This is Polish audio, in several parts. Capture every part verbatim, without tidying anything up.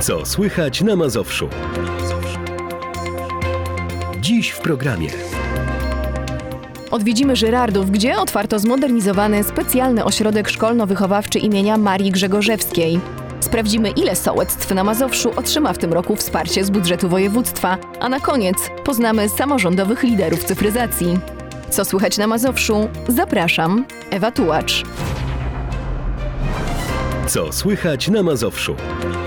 Co słychać na Mazowszu? Dziś w programie. Odwiedzimy Żyrardów, gdzie otwarto zmodernizowany specjalny ośrodek szkolno-wychowawczy imienia Marii Grzegorzewskiej. Sprawdzimy, ile sołectw na Mazowszu otrzyma w tym roku wsparcie z budżetu województwa, a na koniec poznamy samorządowych liderów cyfryzacji. Co słychać na Mazowszu? Zapraszam, Ewa Tułacz. Co słychać na Mazowszu?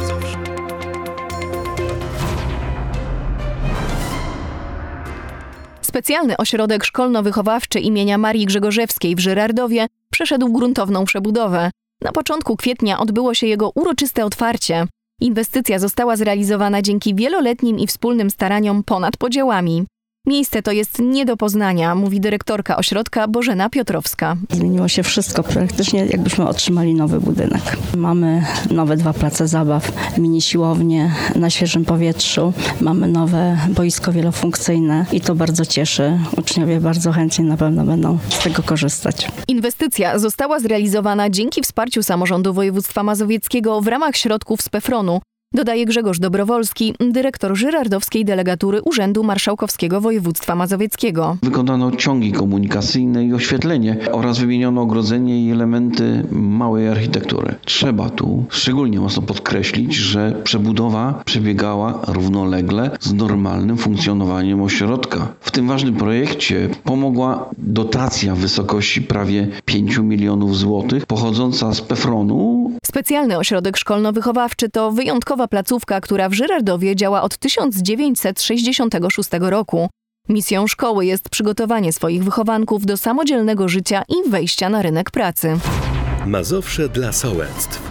Specjalny ośrodek szkolno-wychowawczy imienia Marii Grzegorzewskiej w Żyrardowie przeszedł gruntowną przebudowę. Na początku kwietnia odbyło się jego uroczyste otwarcie. Inwestycja została zrealizowana dzięki wieloletnim i wspólnym staraniom ponad podziałami. Miejsce to jest nie do poznania, mówi dyrektorka ośrodka Bożena Piotrowska. Zmieniło się wszystko, praktycznie jakbyśmy otrzymali nowy budynek. Mamy nowe dwa place zabaw, mini siłownię na świeżym powietrzu, mamy nowe boisko wielofunkcyjne i to bardzo cieszy. Uczniowie bardzo chętnie na pewno będą z tego korzystać. Inwestycja została zrealizowana dzięki wsparciu samorządu województwa mazowieckiego w ramach środków z PEFRON-u, dodaje Grzegorz Dobrowolski, dyrektor Żyrardowskiej Delegatury Urzędu Marszałkowskiego Województwa Mazowieckiego. Wykonano ciągi komunikacyjne i oświetlenie oraz wymieniono ogrodzenie i elementy małej architektury. Trzeba tu szczególnie mocno podkreślić, że przebudowa przebiegała równolegle z normalnym funkcjonowaniem ośrodka. W tym ważnym projekcie pomogła dotacja w wysokości prawie pięć milionów złotych pochodząca z PEFRON-u. Specjalny ośrodek szkolno-wychowawczy to wyjątkowa placówka, która w Żyrardowie działa od tysiąc dziewięćset sześćdziesiątego szóstego roku. Misją szkoły jest przygotowanie swoich wychowanków do samodzielnego życia i wejścia na rynek pracy. Mazowsze dla sołectw.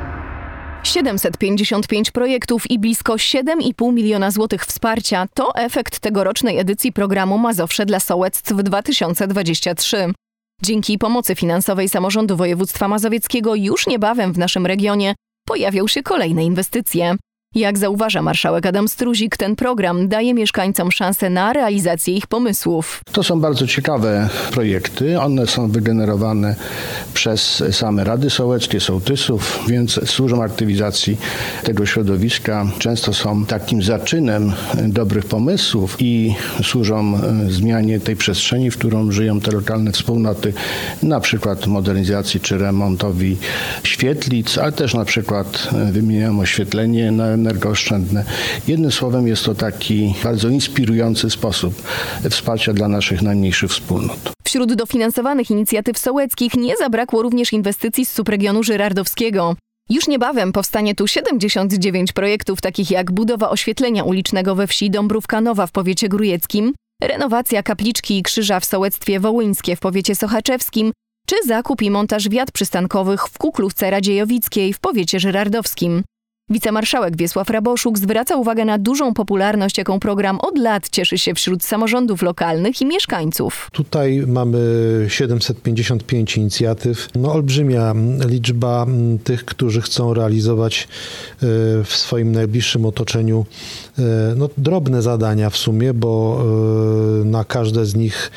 siedemset pięćdziesiąt pięć projektów i blisko siedem i pół miliona złotych wsparcia to efekt tegorocznej edycji programu Mazowsze dla sołectw dwa tysiące dwudziesty trzeci. Dzięki pomocy finansowej samorządu województwa mazowieckiego już niebawem w naszym regionie pojawią się kolejne inwestycje. Jak zauważa marszałek Adam Struzik, ten program daje mieszkańcom szansę na realizację ich pomysłów. To są bardzo ciekawe projekty. One są wygenerowane przez same rady sołeckie, sołtysów, więc służą aktywizacji tego środowiska. Często są takim zaczynem dobrych pomysłów i służą zmianie tej przestrzeni, w którą żyją te lokalne wspólnoty. Na przykład modernizacji czy remontowi świetlic, ale też na przykład wymieniają oświetlenie na energooszczędne. Jednym słowem jest to taki bardzo inspirujący sposób wsparcia dla naszych najmniejszych wspólnot. Wśród dofinansowanych inicjatyw sołeckich nie zabrakło również inwestycji z subregionu żyrardowskiego. Już niebawem powstanie tu siedemdziesiąt dziewięć projektów, takich jak budowa oświetlenia ulicznego we wsi Dąbrówka Nowa w powiecie grójeckim, renowacja kapliczki i krzyża w sołectwie wołyńskie w powiecie sochaczewskim, czy zakup i montaż wiat przystankowych w Kuklówce Radziejowickiej w powiecie żyrardowskim. Wicemarszałek Wiesław Raboszuk zwraca uwagę na dużą popularność, jaką program od lat cieszy się wśród samorządów lokalnych i mieszkańców. Tutaj mamy siedemset pięćdziesiąt pięć inicjatyw. No, olbrzymia liczba tych, którzy chcą realizować w swoim najbliższym otoczeniu no, drobne zadania w sumie, bo na każde z nich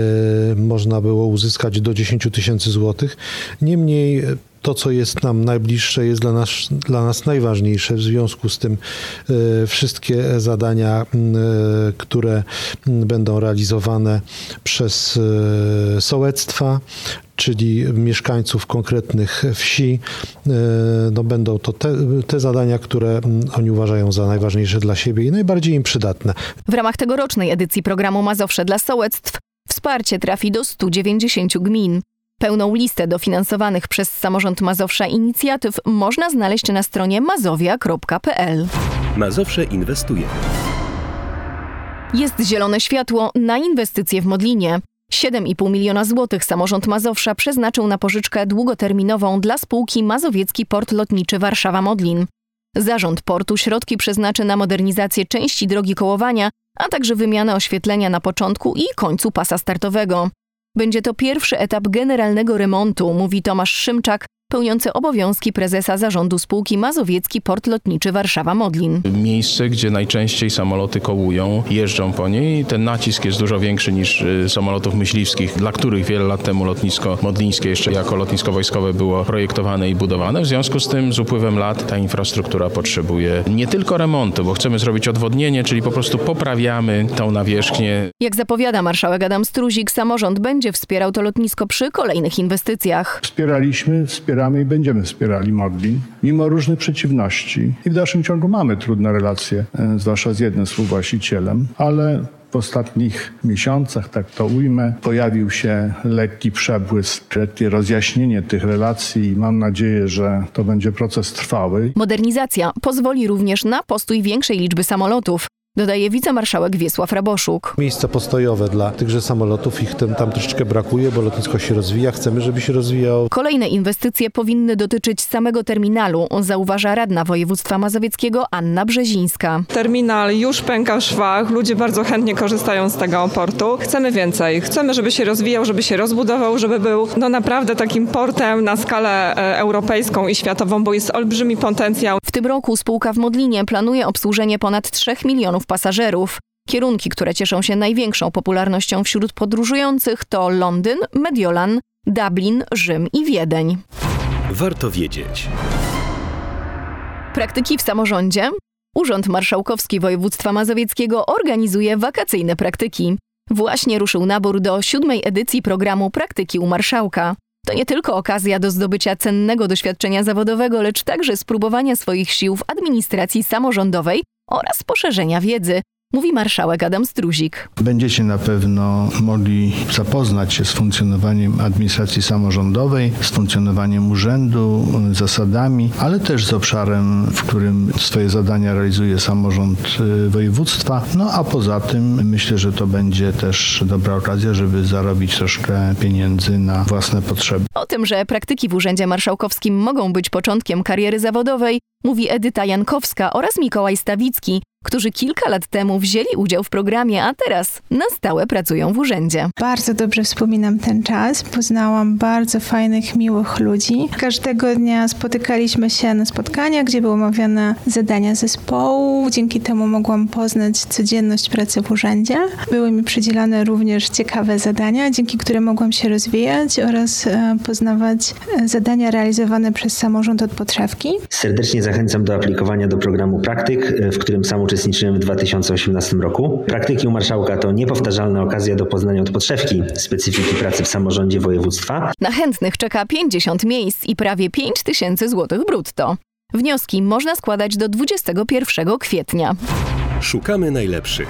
można było uzyskać do dziesięć tysięcy złotych. Niemniej to, co jest nam najbliższe, jest dla nas, dla nas najważniejsze. W związku z tym y, wszystkie zadania, y, które będą realizowane przez y, sołectwa, czyli mieszkańców konkretnych wsi, y, no będą to te, te zadania, które oni uważają za najważniejsze dla siebie i najbardziej im przydatne. W ramach tegorocznej edycji programu Mazowsze dla sołectw wsparcie trafi do stu dziewięćdziesięciu gmin. Pełną listę dofinansowanych przez samorząd Mazowsza inicjatyw można znaleźć na stronie mazowia kropka pe el. Mazowsze inwestuje. Jest zielone światło na inwestycje w Modlinie. siedem i pół miliona złotych samorząd Mazowsza przeznaczył na pożyczkę długoterminową dla spółki Mazowiecki Port Lotniczy Warszawa-Modlin. Zarząd portu środki przeznaczy na modernizację części drogi kołowania, a także wymianę oświetlenia na początku i końcu pasa startowego. Będzie to pierwszy etap generalnego remontu, mówi Tomasz Szymczak, pełniący obowiązki prezesa zarządu spółki Mazowiecki Port Lotniczy Warszawa-Modlin. Miejsce, gdzie najczęściej samoloty kołują, jeżdżą po niej. Ten nacisk jest dużo większy niż y, samolotów myśliwskich, dla których wiele lat temu lotnisko modlińskie jeszcze jako lotnisko wojskowe było projektowane i budowane. W związku z tym z upływem lat ta infrastruktura potrzebuje nie tylko remontu, bo chcemy zrobić odwodnienie, czyli po prostu poprawiamy tą nawierzchnię. Jak zapowiada marszałek Adam Struzik, samorząd będzie wspierał to lotnisko przy kolejnych inwestycjach. Wspieraliśmy, wspieramy i będziemy wspierali Modlin, mimo różnych przeciwności. I w dalszym ciągu mamy trudne relacje, zwłaszcza z jednym współwłaścicielem, ale w ostatnich miesiącach, tak to ujmę, pojawił się lekki przebłysk, lekkie rozjaśnienie tych relacji i mam nadzieję, że to będzie proces trwały. Modernizacja pozwoli również na postój większej liczby samolotów, dodaje wicemarszałek Wiesław Raboszuk. Miejsca postojowe dla tychże samolotów, ich tam, tam troszeczkę brakuje, bo lotnisko się rozwija, chcemy, żeby się rozwijało. Kolejne inwestycje powinny dotyczyć samego terminalu, zauważa radna województwa mazowieckiego Anna Brzezińska. Terminal już pęka w szwach, ludzie bardzo chętnie korzystają z tego portu. Chcemy więcej, chcemy, żeby się rozwijał, żeby się rozbudował, żeby był no naprawdę takim portem na skalę e, europejską i światową, bo jest olbrzymi potencjał. W tym roku spółka w Modlinie planuje obsłużenie ponad trzech milionów pasażerów. Kierunki, które cieszą się największą popularnością wśród podróżujących to Londyn, Mediolan, Dublin, Rzym i Wiedeń. Warto wiedzieć. Praktyki w samorządzie? Urząd Marszałkowski Województwa Mazowieckiego organizuje wakacyjne praktyki. Właśnie ruszył nabór do siódmej edycji programu Praktyki u Marszałka. To nie tylko okazja do zdobycia cennego doświadczenia zawodowego, lecz także spróbowania swoich sił w administracji samorządowej oraz poszerzenia wiedzy, mówi marszałek Adam Struzik. Będziecie na pewno mogli zapoznać się z funkcjonowaniem administracji samorządowej, z funkcjonowaniem urzędu, zasadami, ale też z obszarem, w którym swoje zadania realizuje samorząd województwa. No a poza tym myślę, że to będzie też dobra okazja, żeby zarobić troszkę pieniędzy na własne potrzeby. O tym, że praktyki w Urzędzie Marszałkowskim mogą być początkiem kariery zawodowej, mówi Edyta Jankowska oraz Mikołaj Stawicki, którzy kilka lat temu wzięli udział w programie, a teraz na stałe pracują w urzędzie. Bardzo dobrze wspominam ten czas. Poznałam bardzo fajnych, miłych ludzi. Każdego dnia spotykaliśmy się na spotkaniach, gdzie były omawiane zadania zespołu. Dzięki temu mogłam poznać codzienność pracy w urzędzie. Były mi przydzielane również ciekawe zadania, dzięki którym mogłam się rozwijać oraz poznawać zadania realizowane przez samorząd od podszewki. Serdecznie zachęcam do aplikowania do programu Praktyk, w którym sam uczestniczyłem w dwa tysiące osiemnastym roku. Praktyki u Marszałka to niepowtarzalna okazja do poznania od podszewki specyfiki pracy w samorządzie województwa. Na chętnych czeka pięćdziesiąt miejsc i prawie pięć tysięcy złotych brutto. Wnioski można składać do dwudziestego pierwszego kwietnia. Szukamy najlepszych.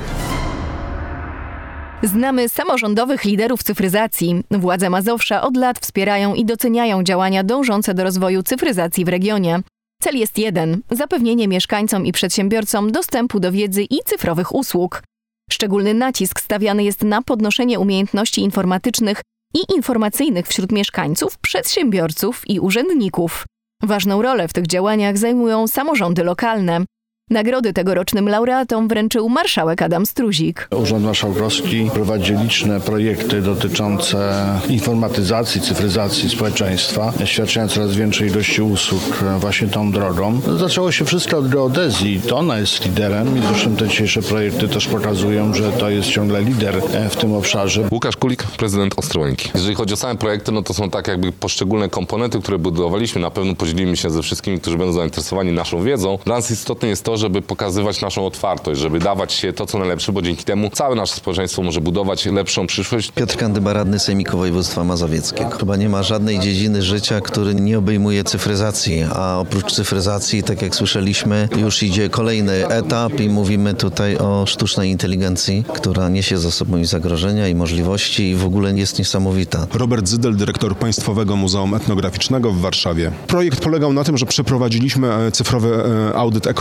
Znamy samorządowych liderów cyfryzacji. Władze Mazowsza od lat wspierają i doceniają działania dążące do rozwoju cyfryzacji w regionie. Cel jest jeden – zapewnienie mieszkańcom i przedsiębiorcom dostępu do wiedzy i cyfrowych usług. Szczególny nacisk stawiany jest na podnoszenie umiejętności informatycznych i informacyjnych wśród mieszkańców, przedsiębiorców i urzędników. Ważną rolę w tych działaniach zajmują samorządy lokalne. Nagrody tegorocznym laureatom wręczył marszałek Adam Struzik. Urząd Marszałkowski prowadzi liczne projekty dotyczące informatyzacji, cyfryzacji społeczeństwa, świadczenia coraz większej ilości usług właśnie tą drogą. Zaczęło się wszystko od geodezji, to ona jest liderem i zresztą te dzisiejsze projekty też pokazują, że to jest ciągle lider w tym obszarze. Łukasz Kulik, prezydent Ostrołęki. Jeżeli chodzi o same projekty, no to są tak jakby poszczególne komponenty, które budowaliśmy. Na pewno podzielimy się ze wszystkimi, którzy będą zainteresowani naszą wiedzą. Dla nas istotne jest to, żeby pokazywać naszą otwartość, żeby dawać się to, co najlepsze, bo dzięki temu całe nasze społeczeństwo może budować lepszą przyszłość. Piotr Kandyba, radny Sejmiku Województwa Mazowieckiego. Chyba nie ma żadnej dziedziny życia, który nie obejmuje cyfryzacji, a oprócz cyfryzacji, tak jak słyszeliśmy, już idzie kolejny etap i mówimy tutaj o sztucznej inteligencji, która niesie za sobą i zagrożenia, i możliwości i w ogóle jest niesamowita. Robert Zydel, dyrektor Państwowego Muzeum Etnograficznego w Warszawie. Projekt polegał na tym, że przeprowadziliśmy cyfrowy audyt ekologiczny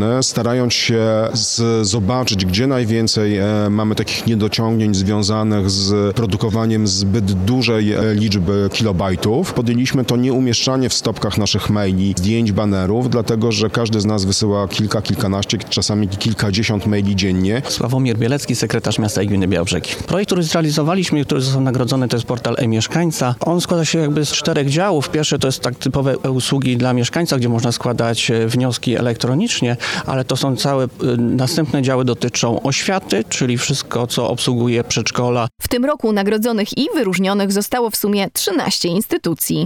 stronę, starając się z, zobaczyć, gdzie najwięcej e, mamy takich niedociągnięć związanych z produkowaniem zbyt dużej e, liczby kilobajtów. Podjęliśmy to nieumieszczanie w stopkach naszych maili zdjęć, banerów, dlatego że każdy z nas wysyła kilka, kilkanaście, czasami kilkadziesiąt maili dziennie. Sławomir Bielecki, sekretarz miasta i gminy Białbrzegi. Projekt, który zrealizowaliśmy, który został nagrodzony, to jest portal e-mieszkańca. On składa się jakby z czterech działów. Pierwszy to jest tak typowe usługi dla mieszkańca, gdzie można składać wnioski elektronicznie, ale to są całe następne działy dotyczą oświaty, czyli wszystko, co obsługuje przedszkola. W tym roku nagrodzonych i wyróżnionych zostało w sumie trzynaście instytucji.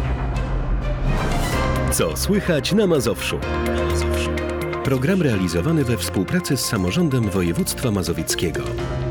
Co słychać na Mazowszu? Program realizowany we współpracy z samorządem województwa mazowieckiego.